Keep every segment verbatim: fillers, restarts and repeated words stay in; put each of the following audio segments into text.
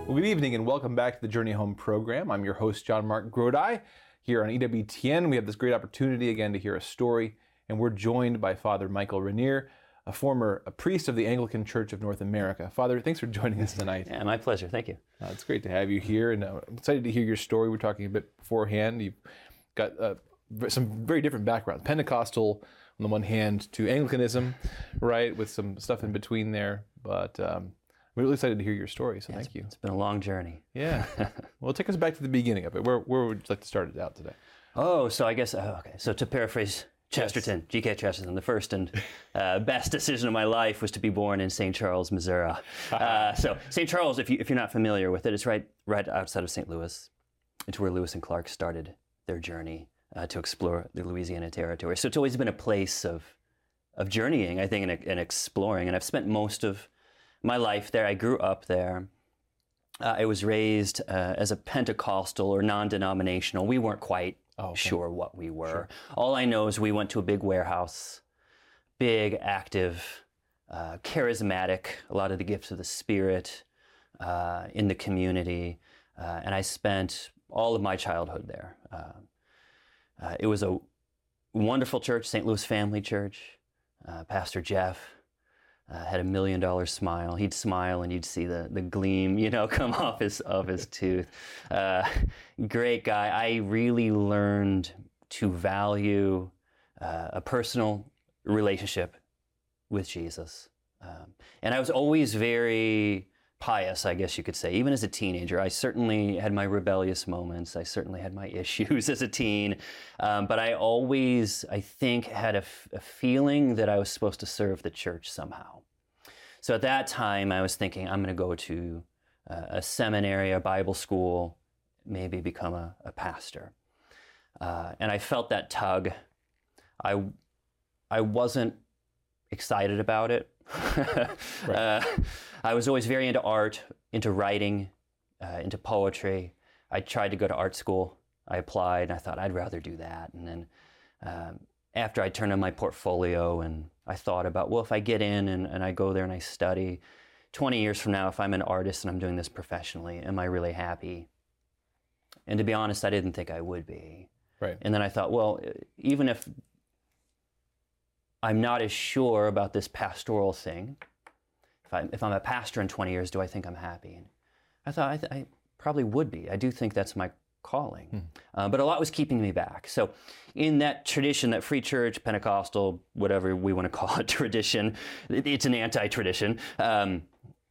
Well, good evening and welcome back to the Journey Home program. I'm your host, John Mark Grodi. Here on E W T N, we have this great opportunity again to hear a story, and we're joined by Father Michael Rainier, a former a priest of the Anglican Church of North America. Father, thanks for joining us tonight. Yeah, my pleasure. Thank you. Uh, it's great to have you here, and uh, I'm excited to hear your story. We were talking a bit beforehand. You've got uh, some very different backgrounds. Pentecostal on the one hand to Anglicanism, right, with some stuff in between there, but um, I'm really excited to hear your story, so yeah, thank it's, you. It's been a long journey. Yeah. Well, take us back to the beginning of it. Where, where would you like to start it out today? Oh, so I guess, oh, okay. So to paraphrase Chesterton, yes. G K Chesterton, the first and uh, best decision of my life was to be born in Saint Charles, Missouri. Uh, so Saint Charles, if, you, if you're not familiar with it, it's right, right outside of Saint Louis. It's where Lewis and Clark started their journey uh, to explore the Louisiana Territory. So it's always been a place of, of journeying, I think, and, and exploring. And I've spent most of my life there. I grew up there. Uh, I was raised uh, as a Pentecostal or non-denominational. We weren't quite oh, okay. sure what we were. Sure. All I know is we went to a big warehouse, big, active, uh, charismatic, a lot of the gifts of the Spirit uh, in the community. Uh, and I spent all of my childhood there. Uh, uh, it was a wonderful church, Saint Louis Family Church. Uh, Pastor Jeff Uh, had a million dollar smile. He'd smile and you'd see the, the gleam, you know, come off his of his tooth. Uh, great guy. I really learned to value uh, a personal relationship with Jesus. Um, and I was always very pious, I guess you could say. Even as a teenager, I certainly had my rebellious moments. I certainly had my issues as a teen. Um, but I always, I think, had a, f- a feeling that I was supposed to serve the church somehow. So at that time, I was thinking, I'm going to go to uh, a seminary, a Bible school, maybe become a, a pastor. Uh, and I felt that tug. I, I wasn't excited about it. right. uh, I was always very into art, into writing, uh, into poetry. I tried to go to art school. I applied, and I thought I'd rather do that. And then um, after I turned on my portfolio and I thought about, well, if I get in and, and I go there and I study, twenty years from now, if I'm an artist and I'm doing this professionally, am I really happy? And to be honest, I didn't think I would be. Right. And then I thought, well, even if I'm not as sure about this pastoral thing, if, I, if I'm a pastor in twenty years, do I think I'm happy? And I thought I, th- I probably would be. I do think that's my calling. Hmm. Uh, but a lot was keeping me back. So in that tradition, that free church, Pentecostal, whatever we want to call it, tradition, it, it's an anti-tradition. Um,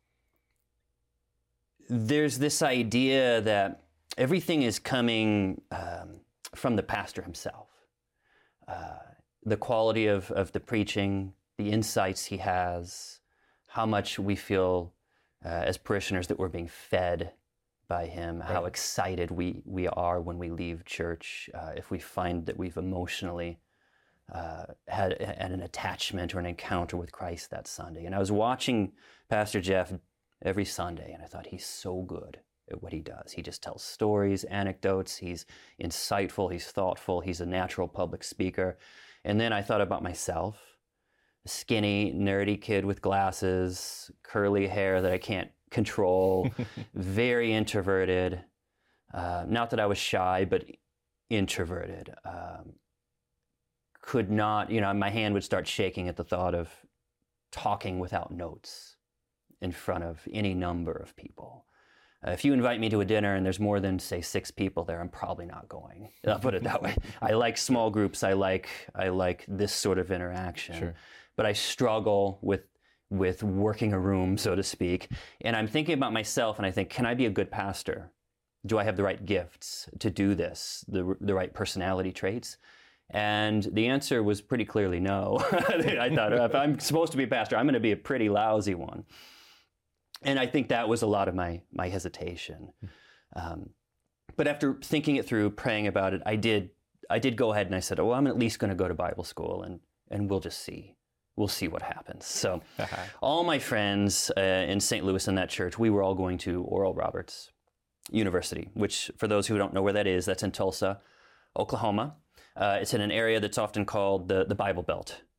there's this idea that everything is coming um, from the pastor himself. Uh, the quality of, of the preaching, the insights he has, how much we feel uh, as parishioners that we're being fed by him, right. How excited we, we are when we leave church, uh, if we find that we've emotionally uh, had, had an attachment or an encounter with Christ that Sunday. And I was watching Pastor Jeff every Sunday, and I thought, he's so good at what he does. He just tells stories, anecdotes, he's insightful, he's thoughtful, he's a natural public speaker. And then I thought about myself, a skinny, nerdy kid with glasses, curly hair that I can't control, very introverted. Uh, not that I was shy, but introverted. Um, could not, you know, my hand would start shaking at the thought of talking without notes in front of any number of people. Uh, if you invite me to a dinner and there's more than, say, six people there, I'm probably not going. I'll put it that way. I like small groups. I like I like this sort of interaction. Sure. But I struggle with with working a room, so to speak. And I'm thinking about myself and I think, can I be a good pastor? Do I have the right gifts to do this, the the right personality traits? And the answer was pretty clearly no. I thought, if I'm supposed to be a pastor, I'm going to be a pretty lousy one. And I think that was a lot of my my hesitation. Um, but after thinking it through, praying about it, I did I did go ahead and I said, oh, well, I'm at least going to go to Bible school and and we'll just see. We'll see what happens. So all my friends uh, in Saint Louis in that church, we were all going to Oral Roberts University, which for those who don't know where that is, that's in Tulsa, Oklahoma. Uh, it's in an area that's often called the, the Bible Belt. So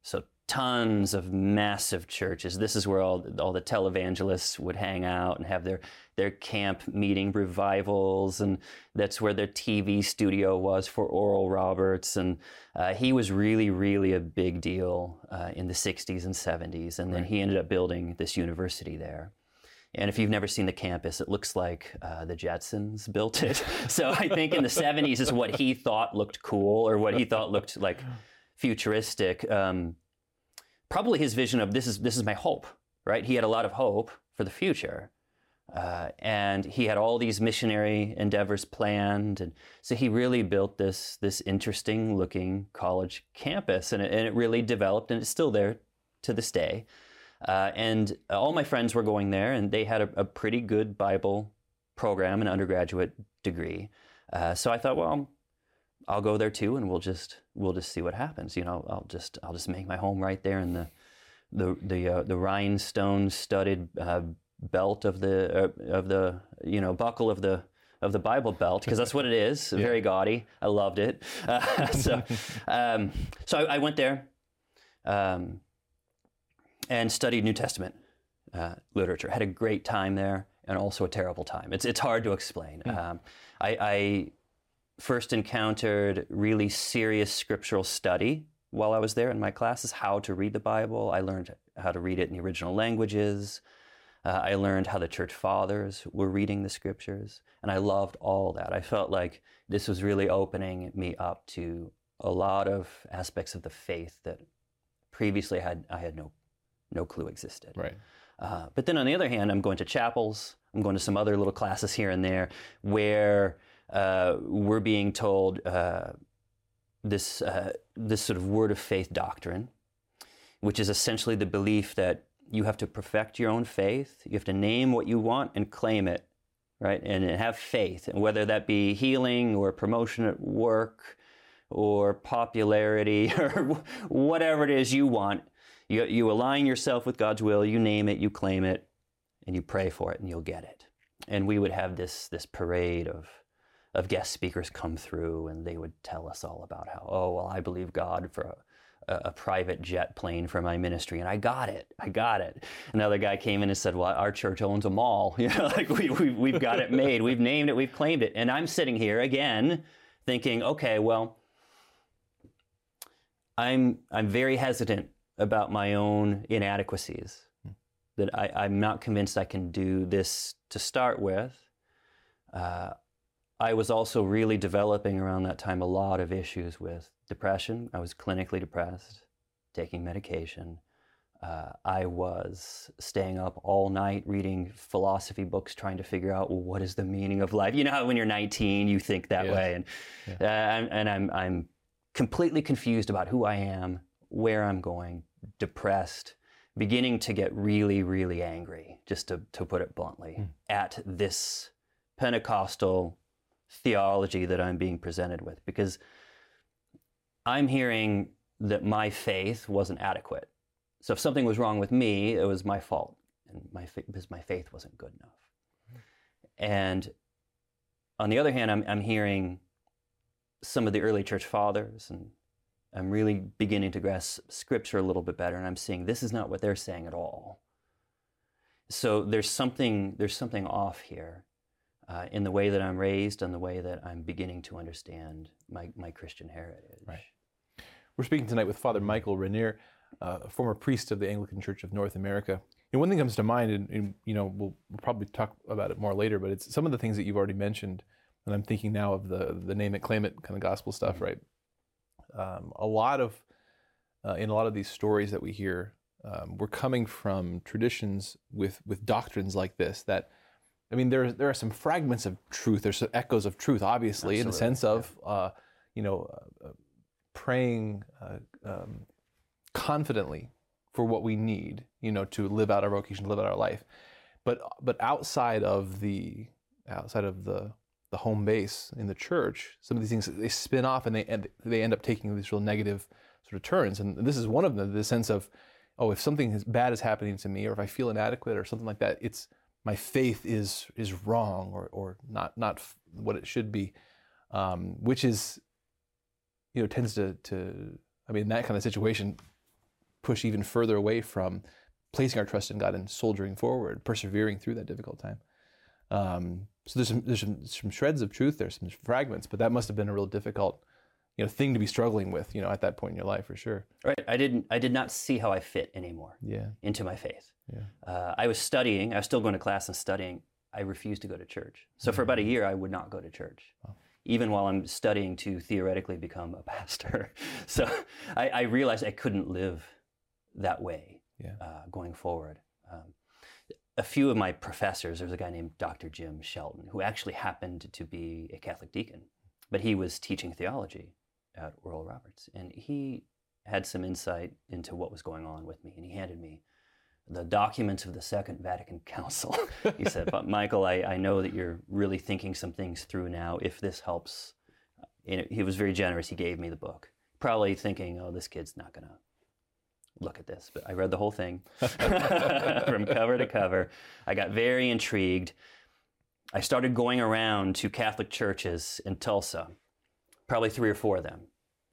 tons of massive churches. This is where all, all the televangelists would hang out and have their, their camp meeting revivals, and that's where their T V studio was for Oral Roberts. And uh, he was really, really a big deal uh, in the sixties and seventies, and then Right. he ended up building this university there. And if you've never seen the campus, it looks like uh, the Jetsons built it. So I think in the seventies is what he thought looked cool, or what he thought looked like futuristic. Um, probably his vision of this is this is my hope, right? He had a lot of hope for the future. Uh, and he had all these missionary endeavors planned. And so he really built this, this interesting looking college campus, and it, and it really developed, and it's still there to this day. Uh, and all my friends were going there, and they had a, a pretty good Bible program, an undergraduate degree. Uh, so I thought, well, I'll go there too, and we'll just we'll just see what happens. You know, I'll just I'll just make my home right there in the the the uh, the rhinestone studded uh, belt of the uh, of the you know buckle of the of the Bible belt, because that's what it is. Yeah. Very gaudy. I loved it. Uh, so um, so I, I went there. Um, and studied New Testament uh, literature. Had a great time there, and also a terrible time. It's it's hard to explain. Mm. Um, I, I first encountered really serious scriptural study while I was there in my classes, how to read the Bible. I learned how to read it in the original languages. Uh, I learned how the church fathers were reading the scriptures, and I loved all that. I felt like this was really opening me up to a lot of aspects of the faith that previously I had I had no no clue existed. Right. Uh, but then on the other hand, I'm going to chapels, I'm going to some other little classes here and there where uh, we're being told uh, this, uh, this sort of word of faith doctrine, which is essentially the belief that you have to perfect your own faith, you have to name what you want and claim it, right? And have faith, and whether that be healing or promotion at work or popularity or whatever it is you want. You, you align yourself with God's will, you name it, you claim it, and you pray for it, and you'll get it. And we would have this this parade of, of guest speakers come through, and they would tell us all about how, oh, well, I believe God for a, a private jet plane for my ministry, and I got it, I got it. Another guy came in and said, well, our church owns a mall. You know, like we, we, we've got it made, we've named it, we've claimed it. And I'm sitting here again thinking, okay, well, I'm I'm very hesitant about my own inadequacies, hmm. that I, I'm not convinced I can do this to start with. Uh, I was also really developing around that time a lot of issues with depression. I was clinically depressed, taking medication. Uh, I was staying up all night reading philosophy books, trying to figure out, well, what is the meaning of life? You know how when you're nineteen, you think that yes. way. And, yeah. uh, and, and I'm, I'm completely confused about who I am, where I'm going, depressed, beginning to get really, really angry, just to, to put it bluntly, mm. at this Pentecostal theology that I'm being presented with, because I'm hearing that my faith wasn't adequate. So if something was wrong with me, it was my fault, and my fa- because my faith wasn't good enough. Mm. And on the other hand, I'm, I'm hearing some of the early church fathers, and I'm really beginning to grasp Scripture a little bit better, and I'm seeing this is not what they're saying at all. So there's something there's something off here uh, in the way that I'm raised and the way that I'm beginning to understand my, my Christian heritage. Right. We're speaking tonight with Father Michael Rainier, uh, a former priest of the Anglican Church of North America. And one thing comes to mind, and, and you know we'll, we'll probably talk about it more later, but it's some of the things that you've already mentioned, and I'm thinking now of the the name it, claim it kind of gospel stuff, mm-hmm. right? Um, a lot of, uh, in a lot of these stories that we hear, um, we're coming from traditions with, with doctrines like this that, I mean, there, there are some fragments of truth, there's some echoes of truth, obviously, Absolutely. in the sense of, yeah. uh, you know, uh, praying uh, um, confidently for what we need, you know, to live out our vocation, to live out our life. But, but outside of the, outside of the, the home base in the church, some of these things, they spin off and they end, they end up taking these real negative sort of turns. And this is one of them, the sense of, oh, if something bad is happening to me, or if I feel inadequate or something like that, it's my faith is is wrong or or not not what it should be, um, which is, you know, tends to, to, I mean, in that kind of situation, push even further away from placing our trust in God and soldiering forward, persevering through that difficult time. Um, so there's some, there's some, some shreds of truth there, some fragments, but that must have been a real difficult, you know, thing to be struggling with, you know, at that point in your life for sure. Right. I didn't, I did not see how I fit anymore Yeah. into my faith. Yeah. Uh, I was studying, I was still going to class and studying. I refused to go to church. So for about a year, I would not go to church, Wow. even while I'm studying to theoretically become a pastor. So I, I realized I couldn't live that way Yeah. uh, going forward. Um, a few of my professors, there was a guy named Doctor Jim Shelton, who actually happened to be a Catholic deacon, but he was teaching theology at Oral Roberts. And he had some insight into what was going on with me, and he handed me the documents of the Second Vatican Council. He said, but Michael, I, I know that you're really thinking some things through now. If this helps, and he was very generous. He gave me the book, probably thinking, oh, this kid's not going to look at this. But I read the whole thing from cover to cover. I got very intrigued. I started going around to Catholic churches in Tulsa, probably three or four of them.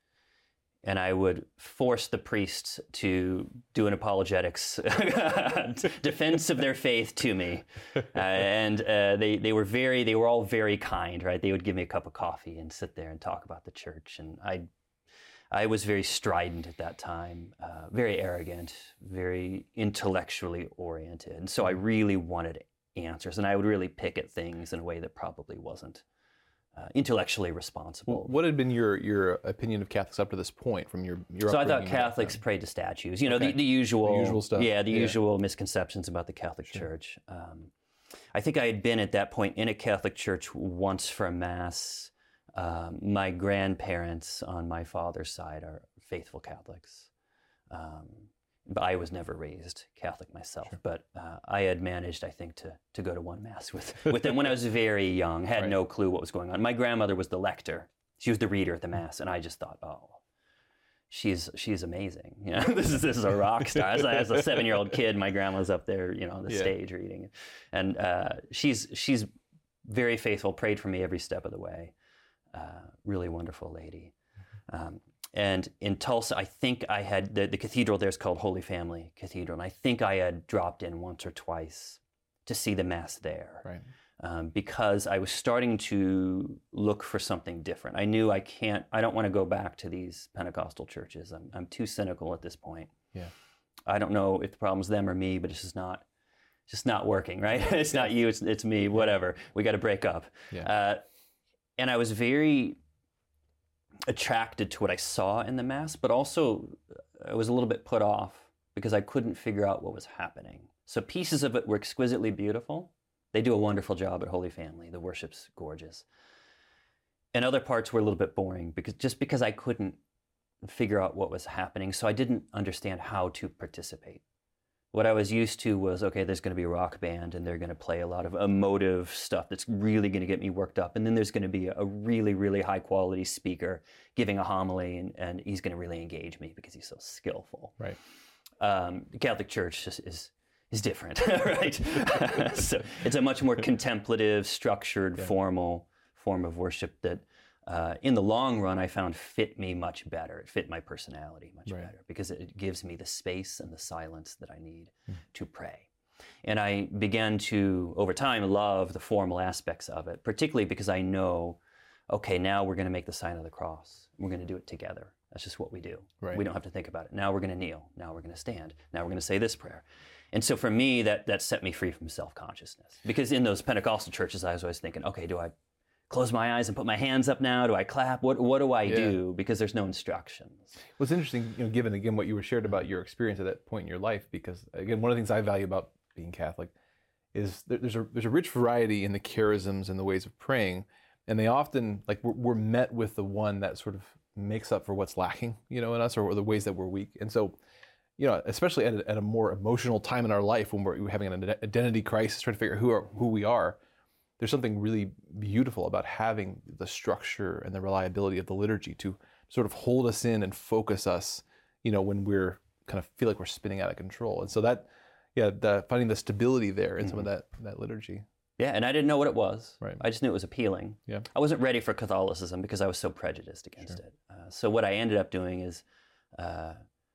And I would force the priests to do an apologetics defense of their faith to me. Uh, and uh, they, they were very, they were all very kind, right? They would give me a cup of coffee and sit there and talk about the church. And I I was very strident at that time, uh, very arrogant, very intellectually oriented. And so I really wanted answers. And I would really pick at things in a way that probably wasn't Uh, intellectually responsible. What had been your your opinion of Catholics up to this point from your your So I thought upbringing? Catholics prayed to statues. You know, Okay. the, the usual, The usual stuff. Yeah, the Yeah. usual misconceptions about the Catholic Sure. Church. Um, I think I had been at that point in a Catholic church once for a Mass. Um, my grandparents on my father's side are faithful Catholics. Um, but I was never raised Catholic myself. Sure. But uh, I had managed, I think, to to go to one Mass with, with them when I was very young, had Right. no clue what was going on. My grandmother was the lector. She was the reader at the Mass, and I just thought, oh, she's she's amazing. You know, this is this is a rock star. As, a- as a seven-year-old kid, my grandma's up there, you know, on the Yeah. stage reading, and uh, she's she's very faithful. Prayed for me every step of the way. Uh, really wonderful lady. Um, and in Tulsa, I think I had the, the cathedral there is called Holy Family Cathedral, and I think I had dropped in once or twice to see the Mass there. Right. Um, because I was starting to look for something different. I knew I can't, I don't want to go back to these Pentecostal churches. I'm, I'm too cynical at this point. Yeah. I don't know if the problem's them or me, but it's just not, it's just not working, right? It's not you, it's, it's me, whatever. We got to break up. Yeah. Uh, and I was very attracted to what I saw in the Mass, but also I was a little bit put off because I couldn't figure out what was happening. So pieces of it were exquisitely beautiful. They do a wonderful job at Holy Family. The worship's gorgeous. And other parts were a little bit boring because just because I couldn't figure out what was happening, so I didn't understand how to participate. What I was used to was, okay, there's going to be a rock band and they're going to play a lot of emotive stuff that's really going to get me worked up. And then there's going to be a really, really high quality speaker giving a homily, and, and he's going to really engage me because he's so skillful. Right. Um, the Catholic Church just is is different, right? So it's a much more contemplative, structured, Yeah. formal form of worship that uh, in the long run I found fit me much better. It fit my personality much Right. better because it gives me the space and the silence that I need Mm. to pray. And I began to, over time, love the formal aspects of it, particularly because I know, okay, now we're going to make the sign of the cross. We're going to do it together. That's just what we do. Right. We don't have to think about it. Now we're going to kneel. Now we're going to stand. Now we're going to say this prayer. And so for me, that that set me free from self-consciousness. Because in those Pentecostal churches, I was always thinking, okay, do I close my eyes and put my hands up now? Do I clap? What what do I Yeah. do? Because there's no instructions. What's interesting, you know, given again what you were shared about your experience at that point in your life, because again, one of the things I value about being Catholic is there, there's a there's a rich variety in the charisms and the ways of praying, and they often like we're, we're met with the one that sort of makes up for what's lacking, you know, in us, or the ways that we're weak. And so, you know, especially at a, at a more emotional time in our life when we're having an identity crisis, trying to figure out who are, who we are, there's something really beautiful about having the structure and the reliability of the liturgy to sort of hold us in and focus us, you know, when we're kind of feel like we're spinning out of control. And so that, yeah, the, finding the stability there in mm-hmm. some of that that liturgy. Yeah, and I didn't know what it was. Right. I just knew it was appealing. Yeah. I wasn't ready for Catholicism because I was so prejudiced against Sure. it. Uh, so what I ended up doing is uh,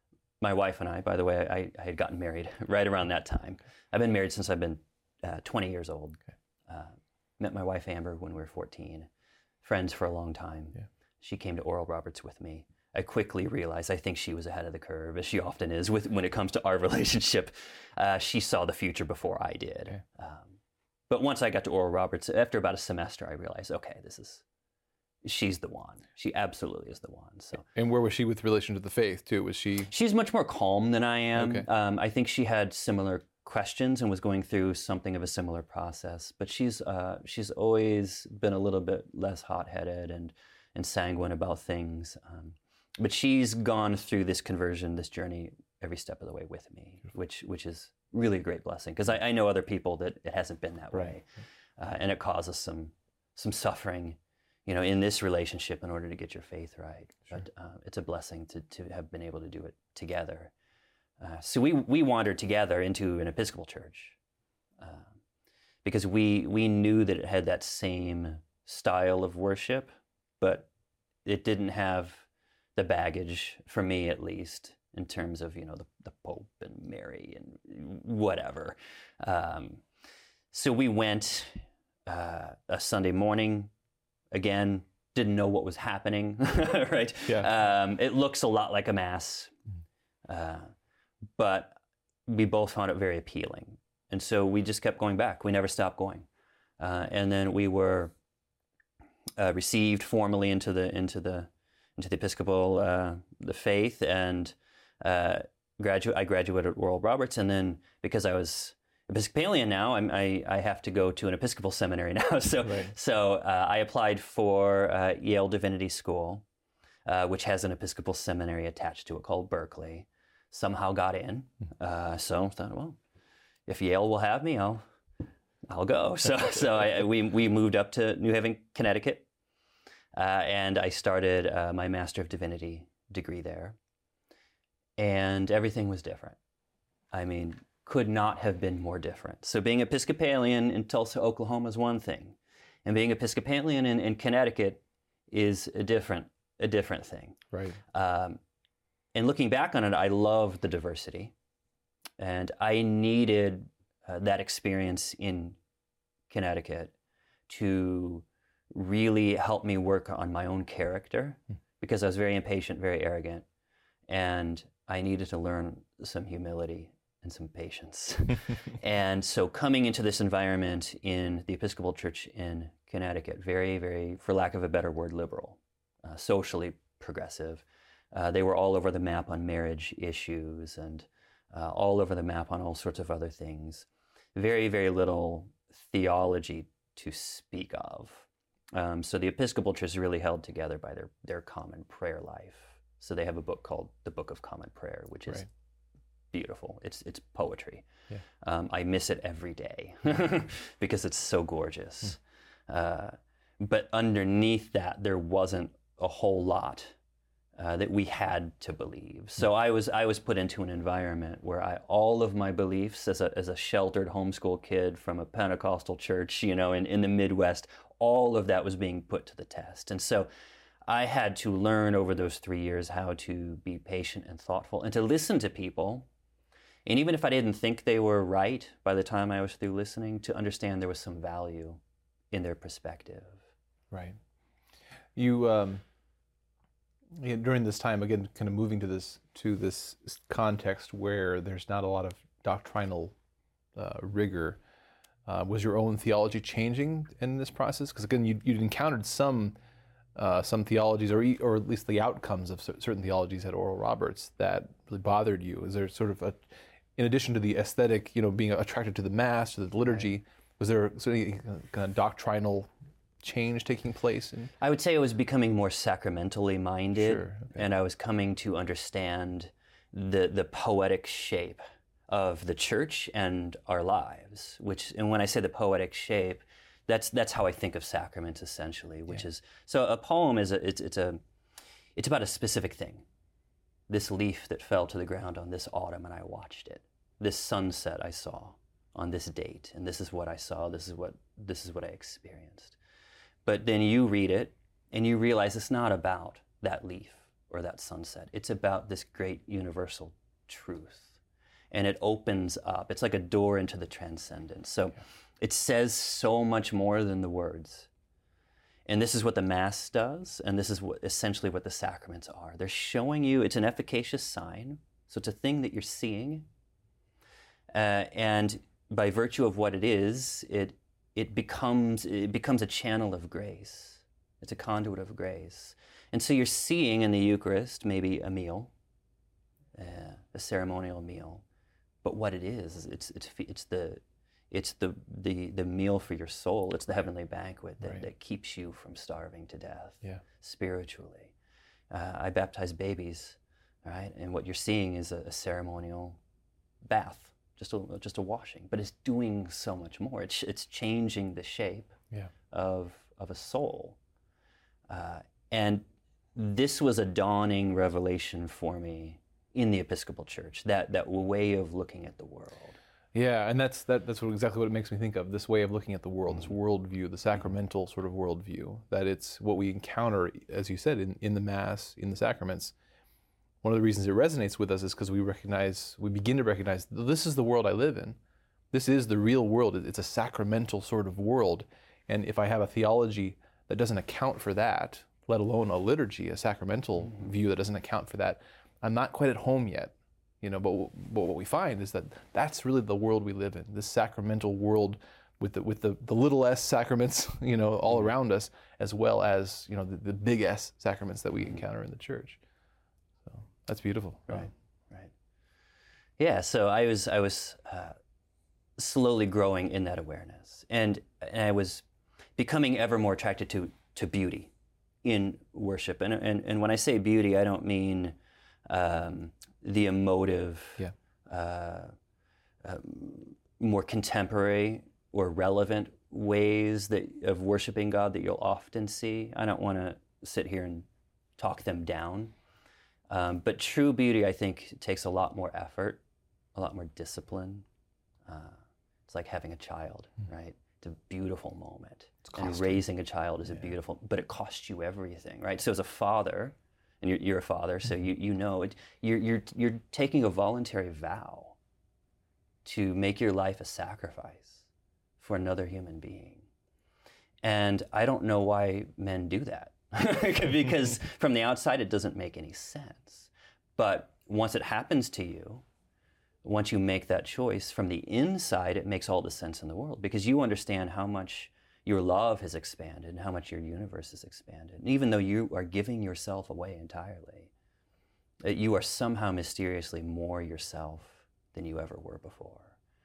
my wife and I, by the way, I, I had gotten married right around that time. I've been married since I've been uh, twenty years old. Okay. Uh, met my wife Amber when we were fourteen. Friends for a long time. Yeah. She came to Oral Roberts with me. I quickly realized I think she was ahead of the curve, as she often is with when it comes to our relationship. Uh, she saw the future before I did. Okay. Um, but once I got to Oral Roberts, after about a semester, I realized, okay, this is, she's the one. She absolutely is the one. So. And where was she with relation to the faith too? Was she? She's much more calm than I am. Okay. Um, I think she had similar questions and was going through something of a similar process. But she's uh, she's always been a little bit less hot-headed and and sanguine about things. Um, but she's gone through this conversion, this journey, every step of the way with me, which which is really a great blessing, because I, I know other people that it hasn't been that Right. way, uh, and it causes some some suffering, you know, in this relationship in order to get your faith right. Sure. But uh, it's a blessing to to have been able to do it together. Uh, so we we wandered together into an Episcopal church uh, because we we knew that it had that same style of worship, but it didn't have the baggage, for me at least, in terms of, you know, the, the Pope and Mary and whatever. Um, so we went uh, a Sunday morning. Again, didn't know what was happening, right? Yeah. Um, it looks a lot like a mass. Uh, but we both found it very appealing. And so we just kept going back. We never stopped going. Uh, and then we were uh, received formally into the into the into the Episcopal uh, the faith, and uh, graduate. I graduated at Oral Roberts, and then because I was Episcopalian now, I'm, I I have to go to an Episcopal seminary now. So Right. so uh, I applied for uh, Yale Divinity School, uh, which has an Episcopal seminary attached to it called Berkeley. Somehow got in, uh, so thought, well, if Yale will have me, I'll I'll go. So so I, we we moved up to New Haven, Connecticut, uh, and I started uh, my Master of Divinity degree there, and everything was different. I mean, could not have been more different. So being Episcopalian in Tulsa, Oklahoma is one thing, and being Episcopalian in, in Connecticut is a different a different thing. Right. Um, And looking back on it, I love the diversity, and I needed uh, that experience in Connecticut to really help me work on my own character, because I was very impatient, very arrogant, and I needed to learn some humility and some patience. And so coming into this environment in the Episcopal Church in Connecticut, very, very, for lack of a better word, liberal, uh, socially progressive. Uh, they were all over the map on marriage issues and uh, all over the map on all sorts of other things. Very, very little theology to speak of. Um, so the Episcopal Church is really held together by their, their common prayer life. So they have a book called The Book of Common Prayer, which is Right. beautiful. It's it's poetry. Yeah. Um, I miss it every day because it's so gorgeous. Mm. Uh, but underneath that, there wasn't a whole lot uh, that we had to believe. So mm. I was I was put into an environment where I all of my beliefs as a as a sheltered homeschool kid from a Pentecostal church, you know, in, in the Midwest, all of that was being put to the test. And so I had to learn over those three years how to be patient and thoughtful and to listen to people. And even if I didn't think they were right by the time I was through listening, to understand there was some value in their perspective. Right. You, um, yeah, during this time, again, kind of moving to this to this context where there's not a lot of doctrinal uh, rigor, uh, was your own theology changing in this process? Because again, you, you'd encountered some uh, some theologies, or or at least the outcomes of certain theologies at Oral Roberts that really bothered you. Is there sort of a, in addition to the aesthetic, you know, being attracted to the Mass, to the liturgy, right. was there sort of kind of doctrinal change taking place? In... I would say I was becoming more sacramentally minded, sure, okay. and I was coming to understand the the poetic shape of the church and our lives. Which, and when I say the poetic shape, that's that's how I think of sacraments essentially. Which yeah. is so a poem is a it's it's a it's about a specific thing. This leaf that fell to the ground on this autumn and I watched it. This sunset I saw on this date, and this is what I saw. This is what this is what I experienced. But then you read it and you realize it's not about that leaf or that sunset. It's about this great universal truth. And it opens up. It's like a door into the transcendent. So yeah. It says so much more than the words. And this is what the Mass does, and this is what essentially what the sacraments are. They're showing you, it's an efficacious sign, so it's a thing that you're seeing. Uh, and by virtue of what it is, it it becomes it becomes a channel of grace. It's a conduit of grace. And so you're seeing in the Eucharist maybe a meal, uh, a ceremonial meal, but what it is, it's it's it's the it's the the the meal for your soul. It's the heavenly banquet that, right. that keeps you from starving to death yeah. spiritually. Uh, I baptize babies, right? And what you're seeing is a, a ceremonial bath, just a just a washing, but it's doing so much more. It's it's changing the shape yeah. of of a soul, uh, and this was a dawning revelation for me in the Episcopal Church. That that way of looking at the world. Yeah, and that's that, that's what, exactly what it makes me think of, this way of looking at the world, this worldview, the sacramental sort of worldview, that it's what we encounter, as you said, in, in the Mass, in the sacraments. One of the reasons it resonates with us is because we recognize, we begin to recognize, this is the world I live in. This is the real world. It's a sacramental sort of world. And if I have a theology that doesn't account for that, let alone a liturgy, a sacramental mm-hmm. view that doesn't account for that, I'm not quite at home yet. You know, but, but what we find is that that's really the world we live in, this sacramental world with the with the, the little s sacraments, you know, all around us, as well as, you know, the, the big S sacraments that we encounter in the church. So that's beautiful. Right, right. Yeah, so I was I was uh, slowly growing in that awareness, and, and I was becoming ever more attracted to to beauty in worship. And and, and when I say beauty, I don't mean um, the emotive, yeah. uh, uh, more contemporary or relevant ways that of worshiping God that you'll often see. I don't want to sit here and talk them down. Um, but true beauty, I think, takes a lot more effort, a lot more discipline. Uh, it's like having a child, mm-hmm. right? It's a beautiful moment. And raising a child is yeah. a beautiful, but it costs you everything, right? So as a father, and you're, you're a father, so you you know it. You're you're you're taking a voluntary vow to make your life a sacrifice for another human being, and I don't know why men do that, because from the outside it doesn't make any sense. But once it happens to you, once you make that choice, from the inside it makes all the sense in the world, because you understand how much your love has expanded and how much your universe has expanded. And even though you are giving yourself away entirely, you are somehow mysteriously more yourself than you ever were before.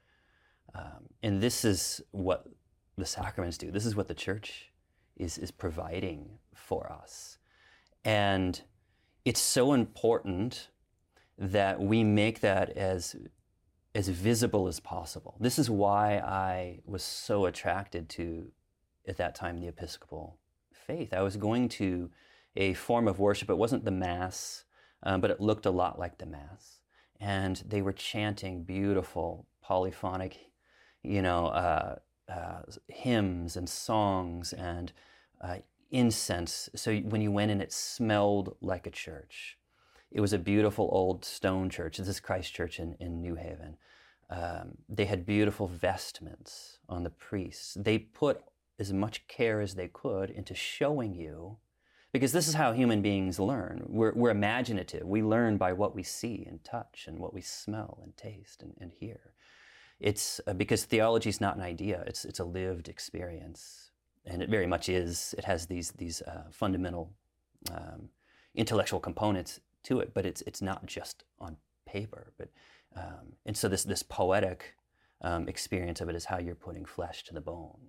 Um, and this is what the sacraments do. This is what the church is, is providing for us. And it's so important that we make that as as visible as possible. This is why I was so attracted to, at that time, the Episcopal faith. I was going to a form of worship. It wasn't the Mass, um, but it looked a lot like the Mass. And they were chanting beautiful polyphonic, you know, uh, uh, hymns and songs and uh, incense. So when you went in, it smelled like a church. It was a beautiful old stone church. This is Christ Church in, in New Haven. Um, they had beautiful vestments on the priests. They put as much care as they could into showing you, because this is how human beings learn. We're, we're imaginative. We learn by what we see and touch and what we smell and taste and, and hear. It's uh, because theology is not an idea. It's it's a lived experience, and it very much is. It has these these uh, fundamental um, intellectual components to it, but it's it's not just on paper. But um, and so this this poetic um, experience of it is how you're putting flesh to the bone.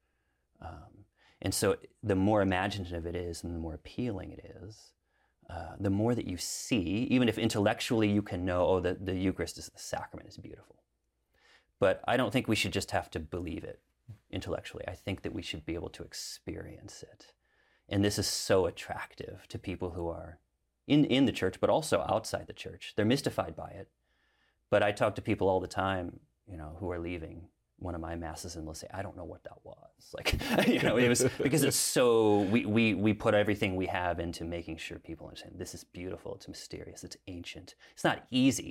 Um, and so the more imaginative it is and the more appealing it is, uh, the more that you see, even if intellectually you can know, oh, the, the Eucharist is the sacrament is beautiful. But I don't think we should just have to believe it intellectually. I think that we should be able to experience it. And this is so attractive to people who are in, in the church, but also outside the church. They're mystified by it. But I talk to people all the time, you know, who are leaving one of my masses, and they'll say, I don't know what that was. Like, you know, it was because it's so, we, we, we put everything we have into making sure people understand this is beautiful, it's mysterious, it's ancient. It's not easy,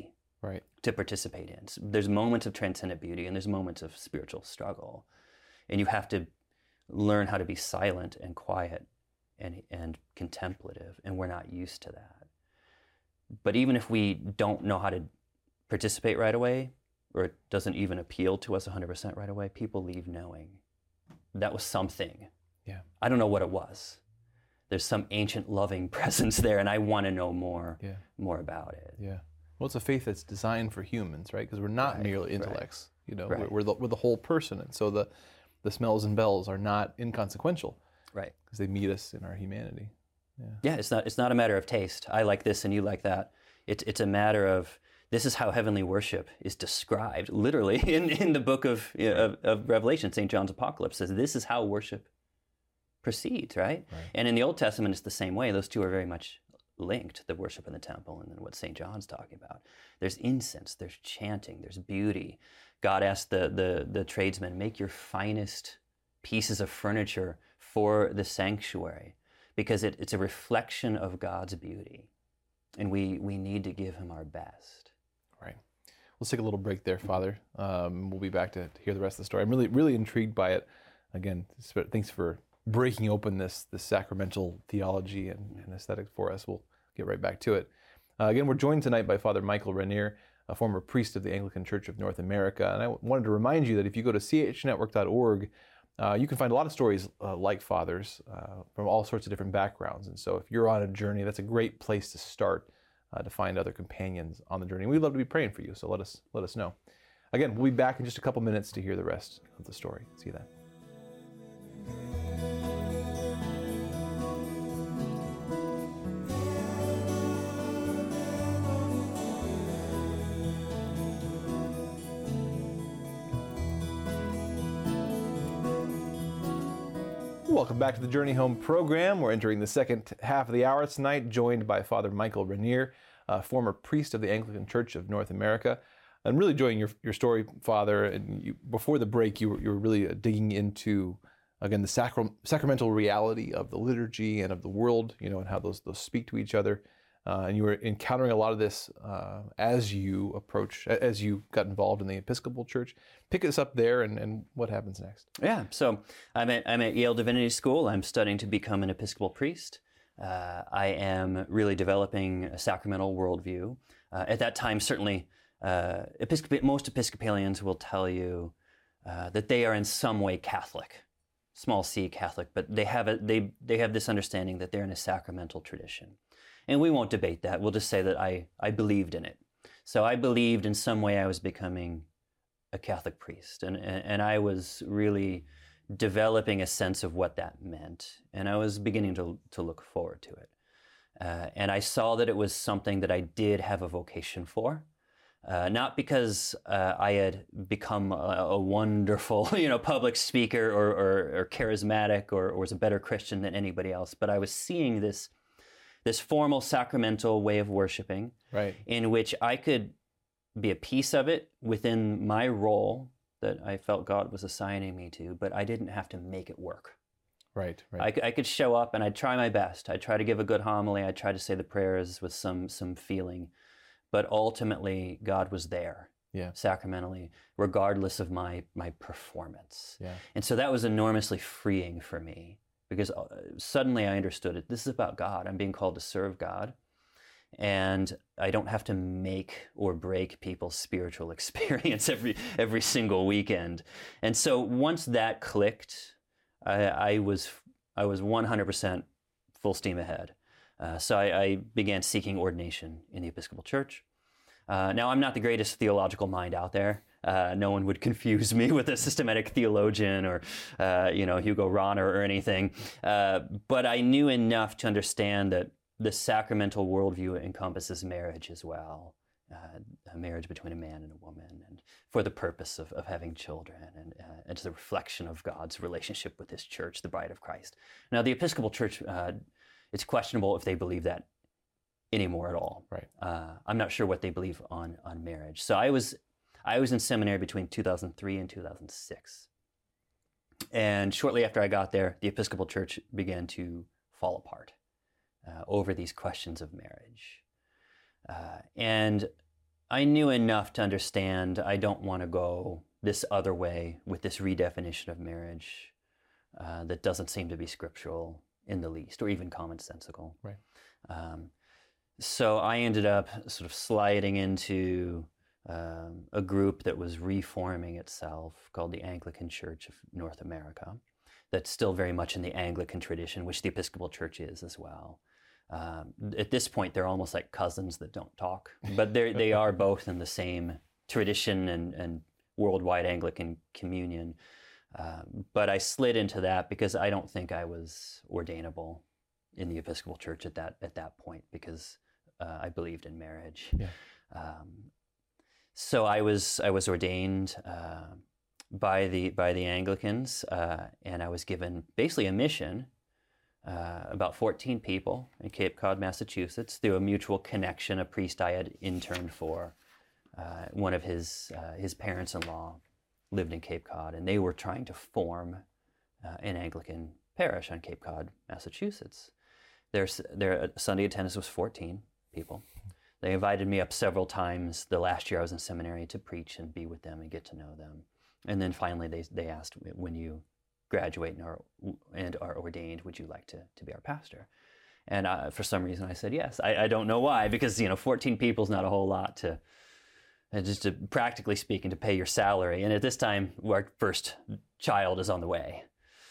Right. to participate in. So there's moments of transcendent beauty and there's moments of spiritual struggle. And you have to learn how to be silent and quiet and, and contemplative, and we're not used to that. But even if we don't know how to participate right away, or it doesn't even appeal to us one hundred percent right away, people leave knowing that was something. Yeah. I don't know what it was. There's some ancient loving presence there, and I want to know more, Yeah. more about it. Yeah. Well, it's a faith that's designed for humans, right? Because we're not Right, merely right. intellects. You know, Right. we're, we're, the, we're the whole person, and so the the smells and bells are not inconsequential Right. because they meet us in our humanity. Yeah, it's not it's not a matter of taste. I like this and you like that. It's it's a matter of this is how heavenly worship is described, literally in, in the book of, you know, of of Revelation. Saint John's Apocalypse says this is how worship proceeds, right? Right. And in the Old Testament, it's the same way. Those two are very much linked: the worship in the temple and then what Saint John's talking about. There's incense, there's chanting, there's beauty. God asked the the the tradesmen, make your finest pieces of furniture for the sanctuary, because it, it's a reflection of God's beauty, and we we need to give him our best. Right. Let's take a little break there, Father. Um, we'll be back to, to hear the rest of the story. I'm really, really intrigued by it. Again, thanks for breaking open this this sacramental theology and, and aesthetic for us. We'll get right back to it. Uh, again, we're joined tonight by Father Michael Rainier, a former priest of the Anglican Church of North America. And I wanted to remind you that if you go to c h network dot org, uh, you can find a lot of stories uh, like Father's uh, from all sorts of different backgrounds. And so if you're on a journey, that's a great place to start uh, to find other companions on the journey. We'd love to be praying for you, so let us let us know. Again, we'll be back in just a couple minutes to hear the rest of the story. See you then. Welcome back to the Journey Home program. We're entering the second half of the hour tonight, joined by Father Michael Rainier, a former priest of the Anglican Church of North America. I'm really enjoying your, your story, Father. And you, before the break, you were, you were really digging into, again, the sacral, sacramental reality of the liturgy and of the world, you know, and how those, those speak to each other. Uh, and you were encountering a lot of this uh, as you approach, as you got involved in the Episcopal Church. Pick us up there, and, and what happens next? Yeah, so I'm at, I'm at Yale Divinity School. I'm studying to become an Episcopal priest. Uh, I am really developing a sacramental worldview. Uh, at that time, certainly, uh, Episcop- most Episcopalians will tell you uh, that they are in some way Catholic, small c Catholic, but they have a, they they have this understanding that they're in a sacramental tradition. And we won't debate that. We'll just say that I, I believed in it. So I believed in some way I was becoming a Catholic priest. And, and, and I was really developing a sense of what that meant. And I was beginning to, to look forward to it. Uh, and I saw that it was something that I did have a vocation for. Uh, not because uh, I had become a, a wonderful, you know, public speaker or, or, or charismatic or, or was a better Christian than anybody else, but I was seeing this this formal sacramental way of worshiping, right, in which I could be a piece of it within my role that I felt God was assigning me to, but I didn't have to make it work. Right, right. I, I could show up and I'd try my best. I'd try to give a good homily. I'd try to say the prayers with some some feeling, but ultimately God was there, yeah, sacramentally, regardless of my my performance. Yeah. And so that was enormously freeing for me. Because suddenly I understood it. This is about God. I'm being called to serve God. And I don't have to make or break people's spiritual experience every every single weekend. And so once that clicked, I, I was I was one hundred percent full steam ahead. Uh, so I, I began seeking ordination in the Episcopal Church. Uh, now, I'm not the greatest theological mind out there. Uh, no one would confuse me with a systematic theologian or, uh, you know, Hugo Rahner or anything. Uh, but I knew enough to understand that the sacramental worldview encompasses marriage as well, uh, a marriage between a man and a woman, and for the purpose of, of having children, and uh, it's a reflection of God's relationship with His church, the bride of Christ. Now, the Episcopal Church, uh, it's questionable if they believe that anymore at all. Right. Uh, I'm not sure what they believe on on marriage. So I was. I was in seminary between two thousand three and two thousand six. And shortly after I got there, the Episcopal Church began to fall apart uh, over these questions of marriage. Uh, and I knew enough to understand I don't want to go this other way with this redefinition of marriage uh, that doesn't seem to be scriptural in the least, or even commonsensical. Right. Um, so I ended up sort of sliding into um, a group that was reforming itself called the Anglican Church of North America. That's still very much in the Anglican tradition, which the Episcopal Church is as well. Um, at this point, they're almost like cousins that don't talk, but they they are both in the same tradition and, and worldwide Anglican communion. Um, but I slid into that because I don't think I was ordainable in the Episcopal Church at that at that point, because uh, I believed in marriage. Yeah. Um, so I was I was ordained uh, by the by the Anglicans, uh, and I was given basically a mission. Uh, about fourteen people in Cape Cod, Massachusetts, through a mutual connection, a priest I had interned for. Uh, one of his uh, his parents-in-law lived in Cape Cod, and they were trying to form uh, an Anglican parish on Cape Cod, Massachusetts. Their, their Sunday attendance was fourteen people. They invited me up several times the last year I was in seminary to preach and be with them and get to know them. And then finally they, they asked, when you graduate and are, and are ordained, would you like to, to be our pastor? And uh, for some reason I said yes. I, I don't know why, because you know, fourteen people is not a whole lot to, uh, just to practically speaking, to pay your salary. And at this time, our first child is on the way.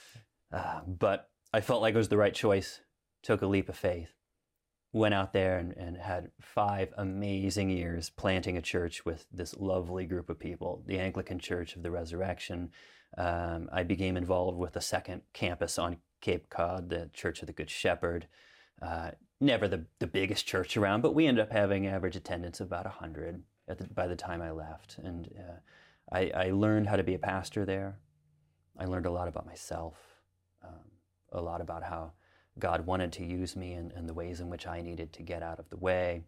Uh, but I felt like it was the right choice, took a leap of faith, went out there and, and had five amazing years planting a church with this lovely group of people, the Anglican Church of the Resurrection. Um, I became involved with a second campus on Cape Cod, the Church of the Good Shepherd. Uh, never the, the biggest church around, but we ended up having average attendance of about one hundred at the, by the time I left. And uh, I, I learned how to be a pastor there. I learned a lot about myself, um, a lot about how God wanted to use me and, and the ways in which I needed to get out of the way.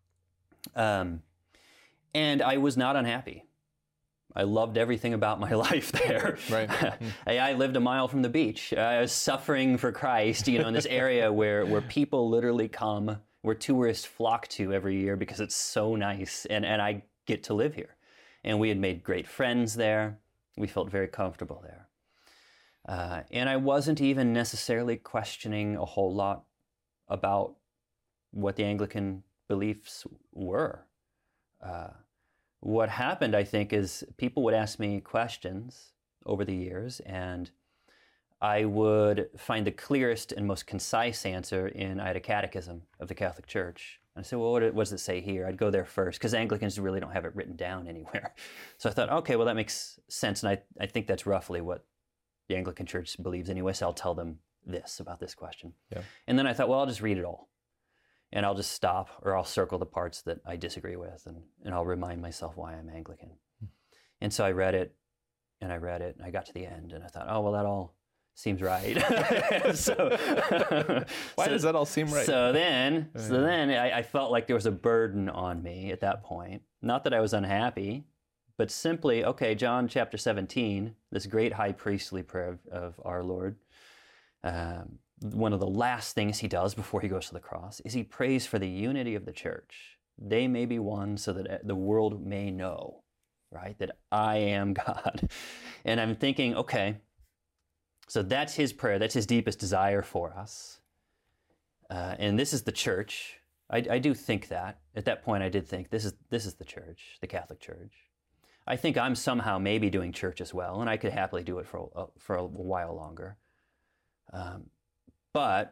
Um, and I was not unhappy. I loved everything about my life there. Right. I, I lived a mile from the beach. I was suffering for Christ, you know, in this area where, where people literally come, where tourists flock to every year because it's so nice, and, and I get to live here. And we had made great friends there. We felt very comfortable there. Uh, and I wasn't even necessarily questioning a whole lot about what the Anglican beliefs were. Uh, what happened, I think, is people would ask me questions over the years, and I would find the clearest and most concise answer in, I had a catechism of the Catholic Church. And I said, well, what does it say here? I'd go there first, because Anglicans really don't have it written down anywhere. So I thought, okay, well, that makes sense, and I, I think that's roughly what the Anglican Church believes anyway, so I'll tell them this about this question. Yeah. And then I thought, well, I'll just read it all. And I'll just stop, or I'll circle the parts that I disagree with, and, and I'll remind myself why I'm Anglican. Hmm. And so I read it, and I read it, and I got to the end, and I thought, oh, well, that all seems right. so, why so, does that all seem right? So then, so then I, I felt like there was a burden on me at that point. Not that I was unhappy, but simply, okay, John chapter seventeen, this great high priestly prayer of, of our Lord, um, one of the last things he does before he goes to the cross is he prays for the unity of the church. They may be one so that the world may know, right, that I am God. And I'm thinking, okay, so that's his prayer. That's his deepest desire for us. Uh, and this is the church. I, I do think that. At that point, I did think, this is this is the church, the Catholic Church. I think I'm somehow maybe doing church as well, and I could happily do it for a, for a while longer. Um, but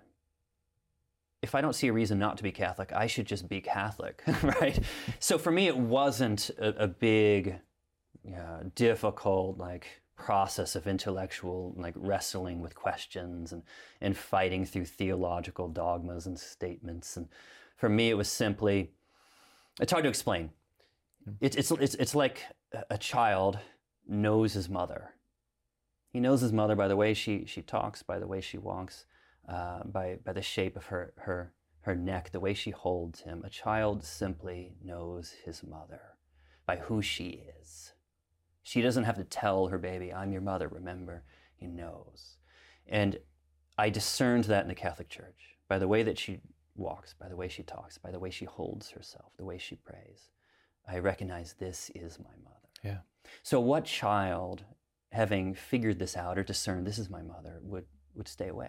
if I don't see a reason not to be Catholic, I should just be Catholic, right? So for me, it wasn't a, a big, uh, difficult, like, process of intellectual, like, wrestling with questions and, and fighting through theological dogmas and statements. And for me, it was simply, it's hard to explain. It's, it's, it's, it's like a child knows his mother. He knows his mother by the way she, she talks, by the way she walks, uh, by, by the shape of her, her, her neck, the way she holds him. A child simply knows his mother by who she is. She doesn't have to tell her baby, I'm your mother, remember. He knows. And I discerned that in the Catholic Church, by the way that she walks, by the way she talks, by the way she holds herself, the way she prays. I recognize this is my mother. Yeah. So what child, having figured this out or discerned this is my mother, would, would stay away?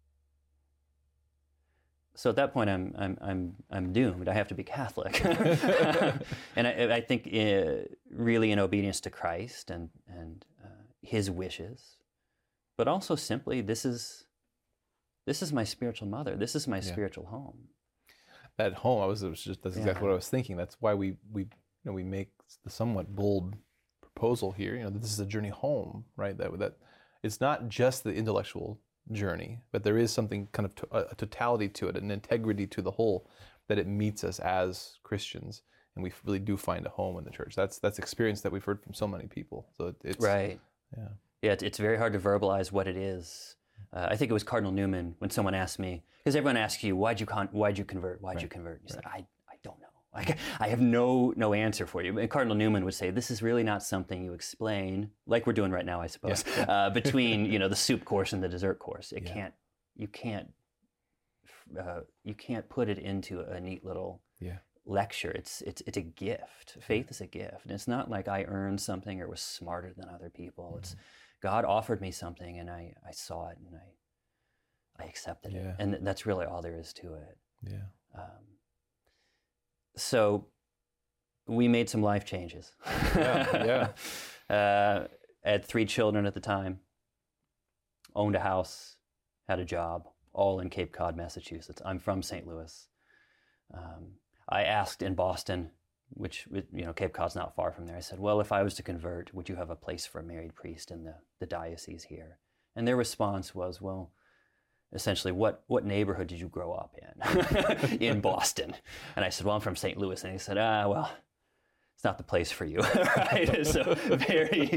So at that point, I'm I'm I'm I'm doomed. I have to be Catholic, and I, I think uh, really in obedience to Christ and and uh, His wishes, but also simply this is this is my spiritual mother. This is my yeah. spiritual home. That home, I was, it was just that's exactly yeah. what I was thinking. That's why we we you know we make the somewhat bold proposal here. You know, that this is a journey home, right? That that it's not just the intellectual journey, but there is something kind of to, a totality to it, an integrity to the whole, that it meets us as Christians, and we really do find a home in the church. That's that's experience that we've heard from so many people. So it, it's right. Yeah, yeah. It's, it's very hard to verbalize what it is. Uh, I think it was Cardinal Newman when someone asked me, because everyone asks you, why'd you con- why'd you convert? Why'd right. you convert? You right. said, I I don't know. Like, I have no no answer for you. And Cardinal Newman would say, this is really not something you explain, like we're doing right now, I suppose, yeah. uh, between you know the soup course and the dessert course. It yeah. can't, you can't, uh, you can't put it into a neat little yeah. lecture. It's it's it's a gift. Faith is a gift, and it's not like I earned something or was smarter than other people. Mm-hmm. It's God offered me something, and I I saw it, and I I accepted yeah. it, and that's really all there is to it. Yeah. Um, So we made some life changes. Yeah, yeah. uh, I had three children at the time, owned a house, had a job, all in Cape Cod, Massachusetts. I'm from Saint Louis. Um, I asked in Boston, which, you know, Cape Cod's not far from there. I said, well, if I was to convert, would you have a place for a married priest in the, the diocese here? And their response was, well, essentially, what, what neighborhood did you grow up in, in Boston? And I said, well, I'm from Saint Louis. And he said, ah, well, it's not the place for you, right? So very,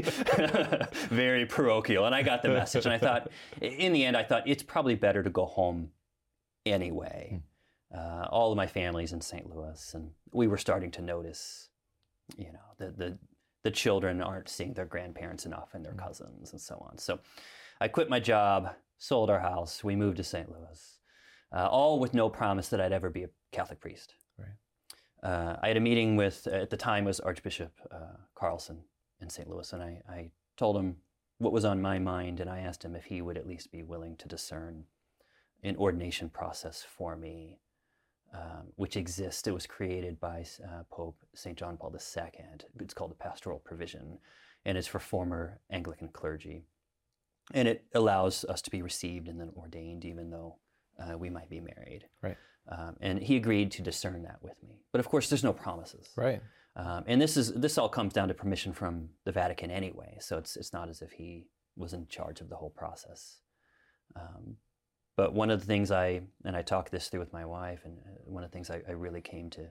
very parochial. And I got the message. And I thought, in the end, I thought it's probably better to go home anyway. Uh, all of my family's in Saint Louis. And we were starting to notice, you know, the, the, the children aren't seeing their grandparents enough and their cousins and so on. So I quit my job, sold our house, we moved to Saint Louis, uh, all with no promise that I'd ever be a Catholic priest. Right. Uh, I had a meeting with, at the time was Archbishop uh, Carlson in Saint Louis, and I, I told him what was on my mind, and I asked him if he would at least be willing to discern an ordination process for me, um, which exists. It was created by uh, Pope Saint John Paul the Second. It's called the Pastoral Provision, and it's for former Anglican clergy. And it allows us to be received and then ordained, even though uh, we might be married. Right. Um, and he agreed to discern that with me. But of course, there's no promises. Right. Um, and this is this all comes down to permission from the Vatican anyway. So it's it's not as if he was in charge of the whole process. Um, but one of the things I and I talked this through with my wife, and one of the things I, I really came to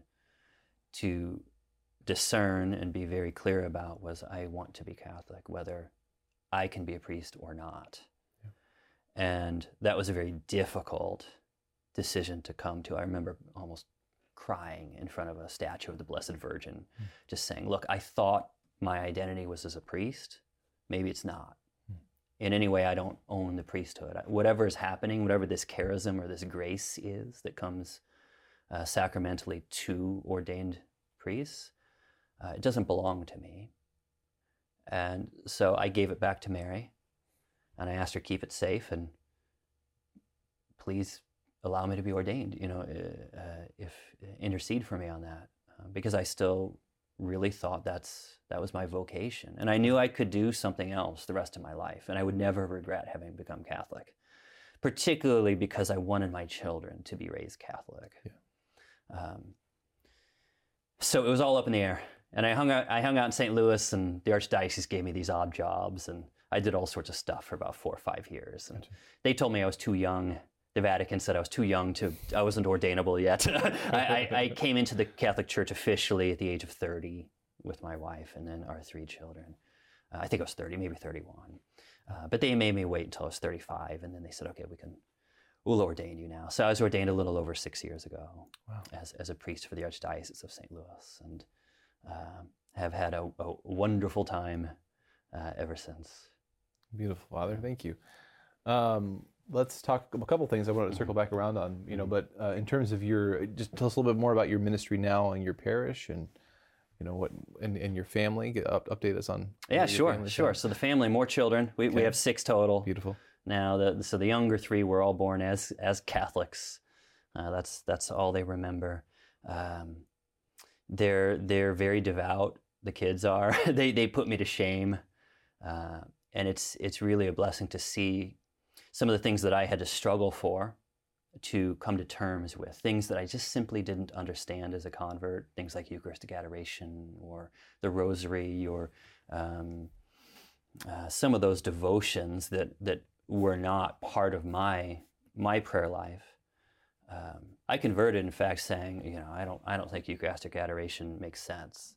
to discern and be very clear about was I want to be Catholic, whether I can be a priest or not. Yeah. And that was a very difficult decision to come to. I remember almost crying in front of a statue of the Blessed Virgin, mm. just saying, look, I thought my identity was as a priest. Maybe it's not. Mm. In any way, I don't own the priesthood. Whatever is happening, whatever this charism or this grace is that comes uh, sacramentally to ordained priests, uh, it doesn't belong to me. And so I gave it back to Mary, and I asked her to keep it safe and please allow me to be ordained, you know, uh, uh, if intercede for me on that, uh, because I still really thought that's that was my vocation. And I knew I could do something else the rest of my life, and I would never regret having become Catholic, particularly because I wanted my children to be raised Catholic. Yeah. Um, so it was all up in the air. And I hung out I hung out in Saint Louis, and the Archdiocese gave me these odd jobs, and I did all sorts of stuff for about four or five years. And they told me I was too young. The Vatican said I was too young to, I wasn't ordainable yet. I, I, I came into the Catholic Church officially at the age of thirty with my wife and then our three children. Uh, I think I was thirty, maybe thirty-one. Uh, but they made me wait until I was thirty-five, and then they said, okay, we can, we'll ordain you now. So I was ordained a little over six years ago. Wow. as, as a priest for the Archdiocese of Saint Louis. And Uh, have had a, a wonderful time uh, ever since. Beautiful, Father. Thank you. Um, let's talk a couple things I wanted to circle back around on, you know, but uh, in terms of your, just tell us a little bit more about your ministry now in your parish and you know, what and, and your family, get up, update us on. Yeah, your sure, family sure. sounds. So the family, more children. We, we have six total. Beautiful. Now, the, so the younger three were all born as as Catholics. Uh, that's that's all they remember. Um, they're they're very devout. The kids are. they they put me to shame, uh, and it's it's really a blessing to see some of the things that I had to struggle for, to come to terms with, things that I just simply didn't understand as a convert, things like Eucharistic adoration or the Rosary or um, uh, some of those devotions that that were not part of my my prayer life. Um, I converted, in fact, saying, you know, I don't I don't think Eucharistic adoration makes sense.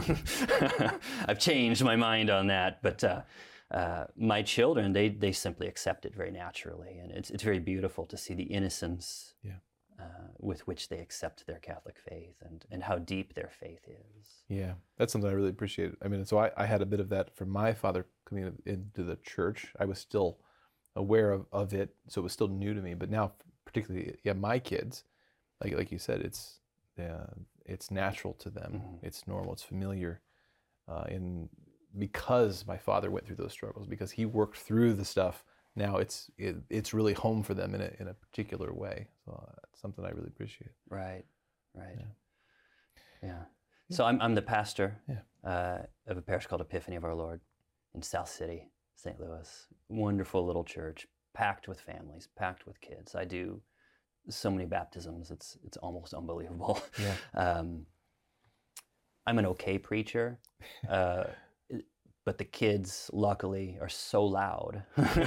I've changed my mind on that, but uh, uh, my children, they they simply accept it very naturally, and it's it's very beautiful to see the innocence Yeah. uh, with which they accept their Catholic faith and, and how deep their faith is. Yeah, that's something I really appreciate. I mean, so I, I had a bit of that from my father coming in- into the church. I was still aware of, of it, so it was still new to me. But now, particularly, yeah, my kids, like like you said, it's uh, it's natural to them. Mm-hmm. It's normal. It's familiar. Uh, and because my father went through those struggles, because he worked through the stuff, now it's it, it's really home for them in a in a particular way. So uh, it's something I really appreciate. Right, right. Yeah. Yeah. So I'm I'm the pastor Yeah. uh, of a parish called Epiphany of Our Lord in South City, Saint Louis. Wonderful little church, packed with families, packed with kids. I do so many baptisms. It's it's almost unbelievable. Yeah. Um, I'm an okay preacher, uh, but the kids, luckily, are so loud,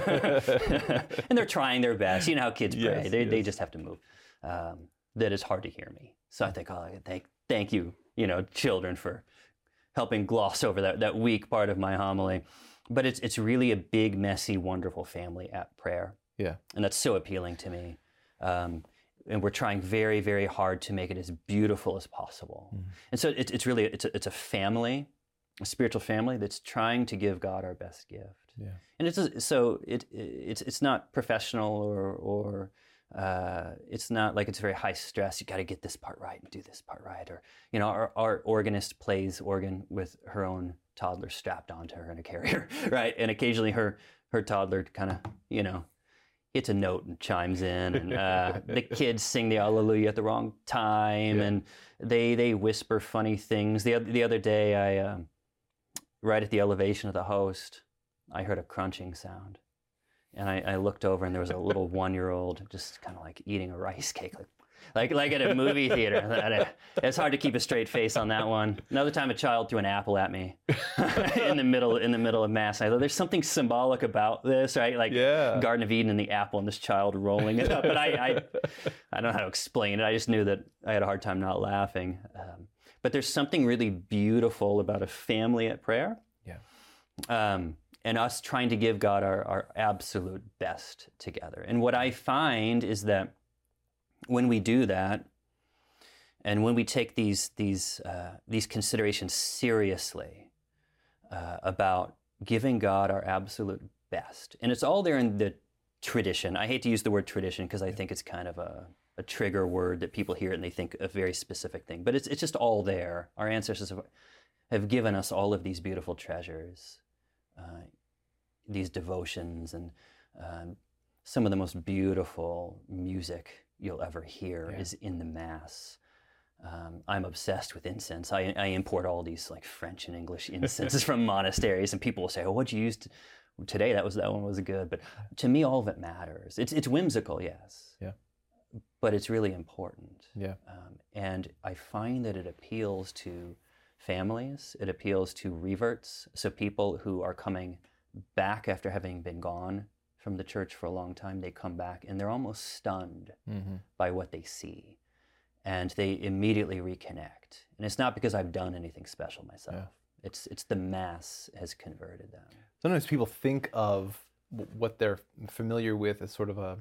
and they're trying their best. You know how kids pray; Yes, they yes. they just have to move. Um, that it's hard to hear me. So I think, oh, thank thank you, you know, children, for helping gloss over that that weak part of my homily. But it's it's really a big, messy, wonderful family at prayer. Yeah. And that's so appealing to me. Um, and we're trying very, very hard to make it as beautiful as possible. Mm-hmm. And so it, it's really, it's a, it's a family, a spiritual family that's trying to give God our best gift. Yeah. And it's a, so it it's it's not professional or or uh, it's not like it's very high stress. You got to get this part right and do this part right. Or you know, our, our organist plays organ with her own toddler strapped onto her in a carrier, right? And occasionally her her toddler kind of you know hits a note and chimes in, and uh, the kids sing the Alleluia at the wrong time, Yeah. and they they whisper funny things. The oth- the other day, I um, right at the elevation of the host, I heard a crunching sound, and I, I looked over, and there was a little one-year-old just kind of like eating a rice cake, like like like at a movie theater. And it's hard to keep a straight face on that one. Another time, a child threw an apple at me in the middle in the middle of mass. I thought there's something symbolic about this, right? Like Yeah. Garden of Eden and the apple and this child rolling it up. But I I, I don't know how to explain it. I just knew that I had a hard time not laughing. Um, but there's something really beautiful about a family at prayer. Yeah. Um, and us trying to give God our, our absolute best together. And what I find is that when we do that, and when we take these these uh, these considerations seriously uh, about giving God our absolute best, and it's all there in the tradition. I hate to use the word tradition because I think it's kind of a, a trigger word that people hear it and they think a very specific thing. But it's it's just all there. Our ancestors have, have given us all of these beautiful treasures, uh, these devotions, and um, some of the most beautiful music you'll ever hear Yeah. is in the Mass. Um, I'm obsessed with incense. I, I import all these like French and English incenses from monasteries, and people will say, "Oh, what'd you use t- today? That was that one was good." But to me, all of it matters. It's it's whimsical, yes. Yeah. But it's really important. Yeah. Um, and I find that it appeals to families. It appeals to reverts, so people who are coming back after having been gone from the church for a long time. They come back and they're almost stunned Mm-hmm. by what they see, and they immediately reconnect. And it's not because I've done anything special myself. Yeah. It's it's the Mass has converted them. Sometimes people think of w- what they're familiar with as sort of a,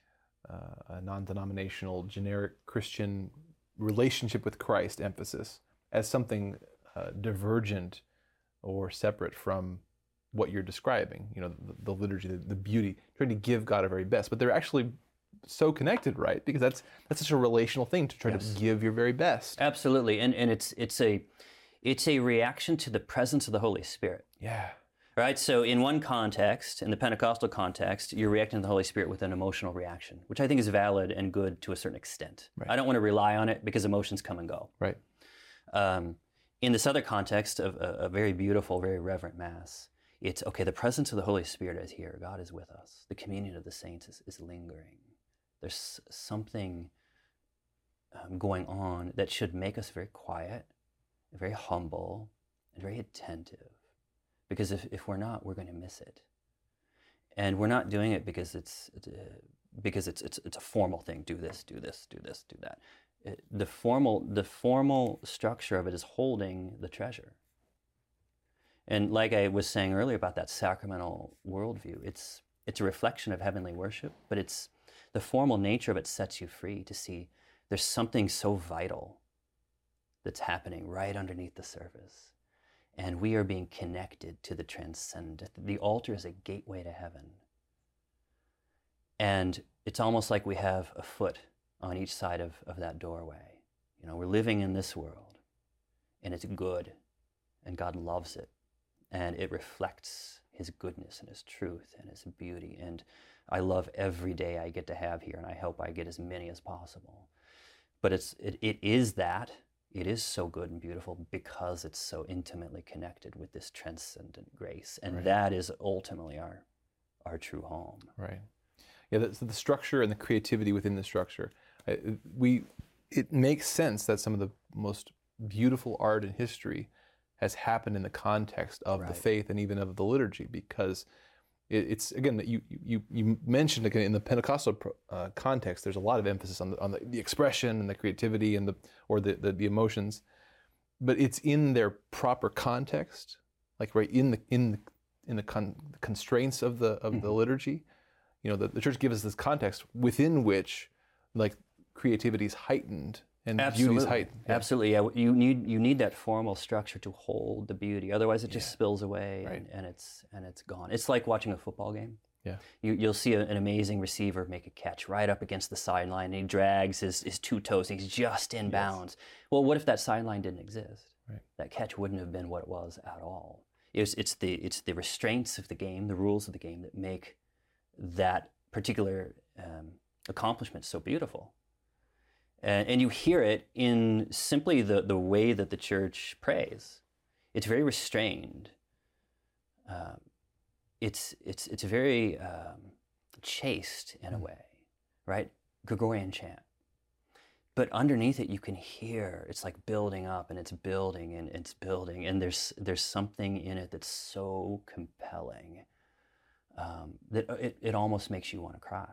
uh, a non-denominational, generic Christian relationship with Christ emphasis as something uh, divergent or separate from what you're describing. You know, the, the liturgy, the, the beauty, trying to give God our very best. But they're actually so connected, right? Because that's that's such a relational thing to try Yes. to give your very best. Absolutely, and and it's it's a It's a reaction to the presence of the Holy Spirit. Yeah. Right? So in one context, in the Pentecostal context, you're reacting to the Holy Spirit with an emotional reaction, which I think is valid and good to a certain extent. Right. I don't want to rely on it because emotions come and go. Right. Um, in this other context of a, a very beautiful, very reverent Mass, it's, okay, the presence of the Holy Spirit is here. God is with us. The communion of the saints is, is lingering. There's something um, going on that should make us very quiet, very humble, and very attentive. Because if, if we're not, we're going to miss it. And we're not doing it because it's, it's uh, because it's, it's it's a formal thing. Do this, do this, do this, do that. It, the formal the formal structure of it is holding the treasure. And like I was saying earlier about that sacramental worldview, it's it's a reflection of heavenly worship, but it's the formal nature of it sets you free to see there's something so vital that's happening right underneath the surface. And we are being connected to the transcendent. The altar is a gateway to heaven. And it's almost like we have a foot on each side of, of that doorway. You know, we're living in this world, and it's good, and God loves it, and it reflects His goodness and His truth and His beauty. And I love every day I get to have here, and I hope I get as many as possible. But it's it, it is that. It is so good and beautiful because it's so intimately connected with this transcendent grace. And right. that is ultimately our our true home. Right. Yeah, the, so the structure and the creativity within the structure. Uh, we, it makes sense that some of the most beautiful art in history has happened in the context of right. the faith and even of the liturgy, because it, it's, again, that you, you, you mentioned again, in the Pentecostal uh, context, there's a lot of emphasis on the, on the, the expression and the creativity and the, or the, the, the emotions, but it's in their proper context, like right in the, in the, in the con- constraints of the, of mm-hmm. the liturgy. You know, the, the church gives us this context within which, like, creativity is heightened and beauty is heightened. Yeah. Absolutely, yeah. You need you need that formal structure to hold the beauty. Otherwise, it just yeah. spills away right. and, and it's and it's gone. It's like watching a football game. Yeah. You you'll see a, an amazing receiver make a catch right up against the sideline, and he drags his, his two toes, and he's just in bounds. Yes. Well, what if that sideline didn't exist? Right. That catch wouldn't have been what it was at all. It's it's the it's the restraints of the game, the rules of the game that make that particular um, accomplishment so beautiful. And, and you hear it in simply the, the way that the church prays. It's very restrained. Um, it's, it's, it's very um, chaste in a way, right? Gregorian chant. But underneath it, you can hear, it's like building up and it's building and it's building. And there's, there's something in it that's so compelling um, that it, it almost makes you want to cry.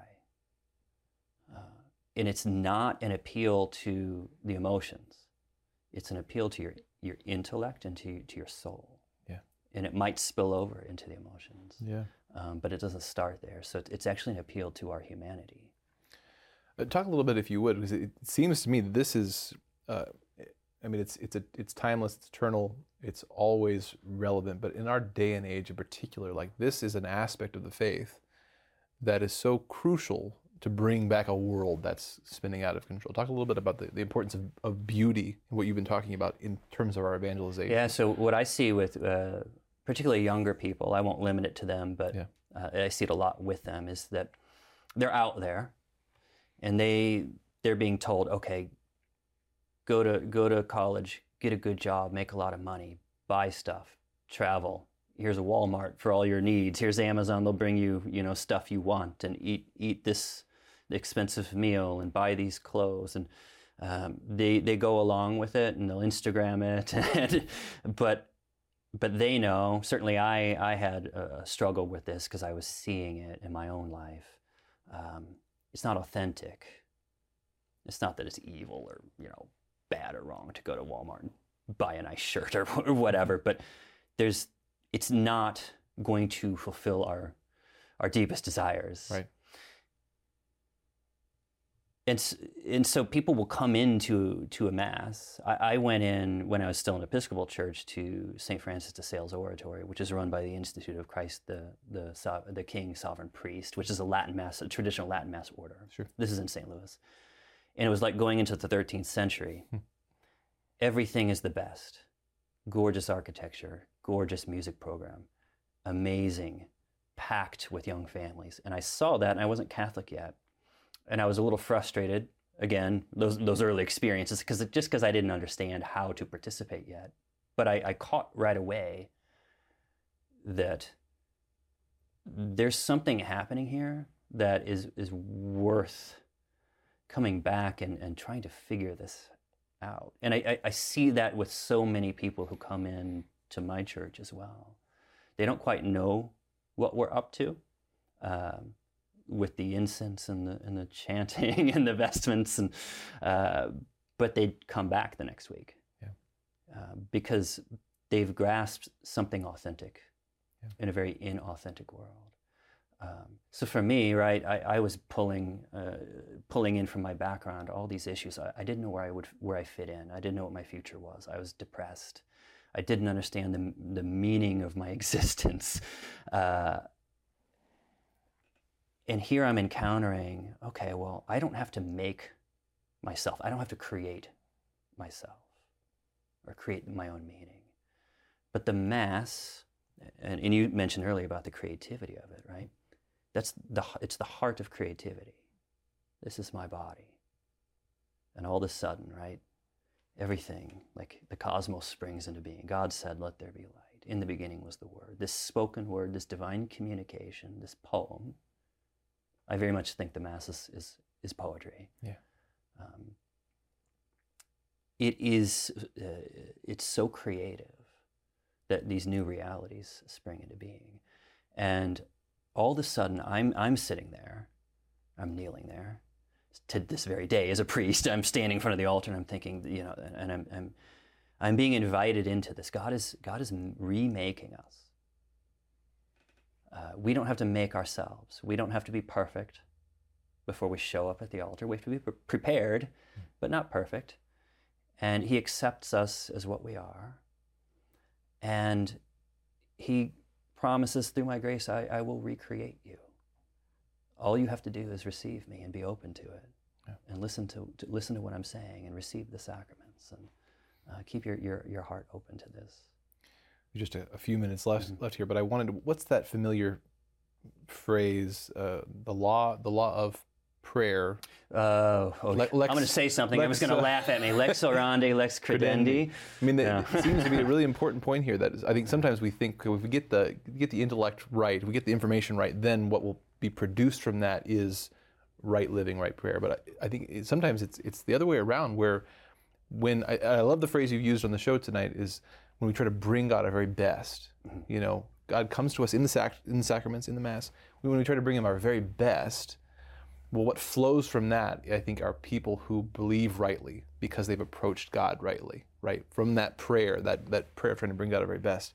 Uh, and it's not an appeal to the emotions. It's an appeal to your, your intellect and to, to your soul. Yeah. And it might spill over into the emotions. Yeah. Um, but it doesn't start there. So it's actually an appeal to our humanity. Uh, talk a little bit, if you would, because it seems to me that this is, uh, I mean, it's it's a it's timeless, it's eternal, it's always relevant. But in our day and age in particular, like, this is an aspect of the faith that is so crucial to bring back a world that's spinning out of control. Talk a little bit about the, the importance of, of beauty and what you've been talking about in terms of our evangelization. Yeah, so what I see with uh, particularly younger people, I won't limit it to them, but yeah. uh, I see it a lot with them, is that they're out there and they, they're being told, okay, go to, go to college, get a good job, make a lot of money, buy stuff, travel. Here's a Walmart for all your needs. Here's Amazon, they'll bring you, you know, stuff you want, and eat eat this expensive meal and buy these clothes. And um, they they go along with it and they'll Instagram it. And, but but they know, certainly I, I had a struggle with this because I was seeing it in my own life. Um, it's not authentic. It's not that it's evil or, you know, bad or wrong to go to Walmart and buy a nice shirt or, or whatever, but there's it's not going to fulfill our our deepest desires. Right. And, and so people will come into to a mass. I, I went in, when I was still in Episcopal Church, to Saint Francis de Sales Oratory, which is run by the Institute of Christ, the the, the King Sovereign Priest, which is a Latin Mass, a traditional Latin Mass order. Sure. This is in Saint Louis. And it was like going into the thirteenth century. Hmm. Everything is the best. gorgeous architecture, gorgeous music program, amazing, packed with young families. And I saw that, and I wasn't Catholic yet. And I was a little frustrated, again, those those early experiences, because just because I didn't understand how to participate yet. But I, I caught right away that there's something happening here that is is worth coming back and, and trying to figure this out. And I, I, I see that with so many people who come in to my church as well. They don't quite know what we're up to um, with the incense and the and the chanting and the vestments, and uh, but they come back the next week yeah. uh, because they've grasped something authentic yeah. in a very inauthentic world. Um, so for me, right, I, I was pulling uh, pulling in from my background all these issues. I, I didn't know where I would where I fit in. I didn't know what my future was. I was depressed. I didn't understand the the meaning of my existence. Uh, and here I'm encountering, okay, well, I don't have to make myself. I don't have to create myself or create my own meaning. But the Mass, and, and you mentioned earlier about the creativity of it, right? That's the it's the heart of creativity. This is my body. And all of a sudden, right, everything, like the cosmos springs into being. God said, let there be light. In the beginning was the Word. This spoken word, this divine communication, this poem, I very much think the Mass is, is, is poetry. Yeah. Um, it is, uh, it's so creative that these new realities spring into being. And all of a sudden, I'm, I'm sitting there, I'm kneeling there. To this very day, as a priest, I'm standing in front of the altar and I'm thinking, you know, and I'm, I'm, I'm being invited into this. God is, God is remaking us. Uh, we don't have to make ourselves. We don't have to be perfect before we show up at the altar. We have to be pre- prepared, but not perfect. And He accepts us as what we are. And He promises, through my grace, I, I will recreate you. All you have to do is receive me and be open to it, yeah. and listen to, to listen to what I'm saying and receive the sacraments, and uh, keep your, your, your heart open to this. Just a, a few minutes left Mm-hmm. left here, but I wanted to, what's that familiar phrase? Uh, the law, the law of prayer. Uh, oh, Le- lex, I'm going to say something. Lex, I was going to uh, laugh at me. Lex orandi, lex credendi. I mean, the, Yeah. it seems to be a really important point here. That is, I think sometimes we think if we get the get the intellect right, we get the information right, then what will be produced from that is right living, right prayer. But I, I think it, sometimes it's it's the other way around. Where when I, I love the phrase you used on the show tonight is when we try to bring God our very best. Mm-hmm. You know, God comes to us in the sac- in the sacraments, in the Mass. When we try to bring Him our very best. Well, what flows from that, I think, are people who believe rightly because they've approached God rightly, right? From that prayer, that, that prayer of trying to bring God our very best,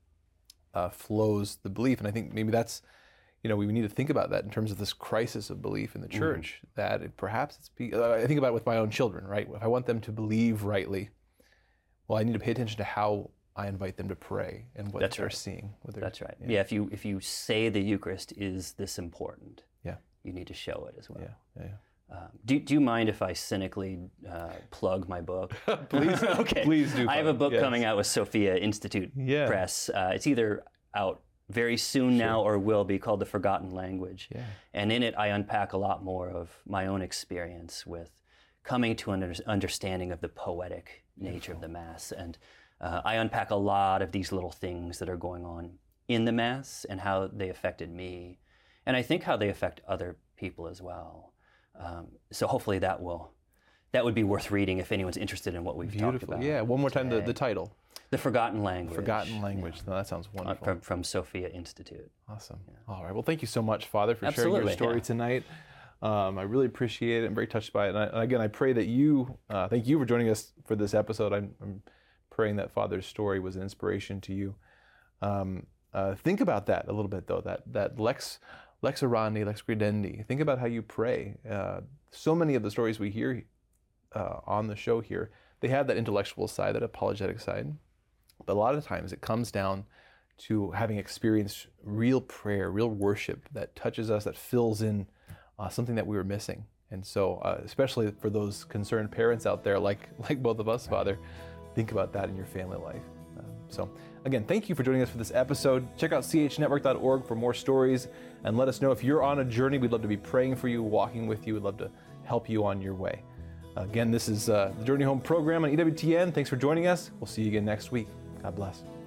uh, flows the belief. And I think maybe that's, you know, we need to think about that in terms of this crisis of belief in the church, mm-hmm. that it, perhaps it's, be, uh, I think about it with my own children, right? If I want them to believe rightly, well, I need to pay attention to how I invite them to pray and what That's they're right. seeing. What they're, That's right. Yeah. yeah, if you if you say the Eucharist is this important, yeah. you need to show it as well. Yeah, yeah, yeah. Um, do, do you mind if I cynically uh, plug my book? Please, okay. Please do. I have a book yes. coming out with Sophia Institute Yeah. Press. Uh, it's either out very soon Sure. now or will be, called The Forgotten Language. Yeah. And in it, I unpack a lot more of my own experience with coming to an understanding of the poetic nature of the Mass. And uh, I unpack a lot of these little things that are going on in the Mass and how they affected me. And I think how they affect other people as well. Um, so hopefully that will, that would be worth reading if anyone's interested in what we've Beautiful. talked about. Yeah, one more time the, today. the title. The Forgotten Language. Forgotten Language. Yeah. No, that sounds Uh, wonderful. from, from Sophia Institute. Awesome. All right. Well, thank you so much, Father, for sharing Absolutely, your story yeah. tonight. Um, I really appreciate it. I'm very touched by it. And, I, and again, I pray that you, uh, thank you for joining us for this episode. I'm, I'm praying that Father's story was an inspiration to you. Um, uh, think about that a little bit, though, that, that lex, lex orandi, lex credendi. Think about how you pray. Uh, so many of the stories we hear uh, on the show here, they have that intellectual side, that apologetic side. But a lot of times it comes down to having experienced real prayer, real worship that touches us, that fills in uh, something that we were missing. And so, uh, especially for those concerned parents out there, like like both of us, Father, think about that in your family life. Uh, So again, thank you for joining us for this episode. Check out c h network dot org for more stories, and let us know if you're on a journey. We'd love to be praying for you, walking with you. We'd love to help you on your way. Again, this is uh, the Journey Home program on E W T N. Thanks for joining us. We'll see you again next week. God bless.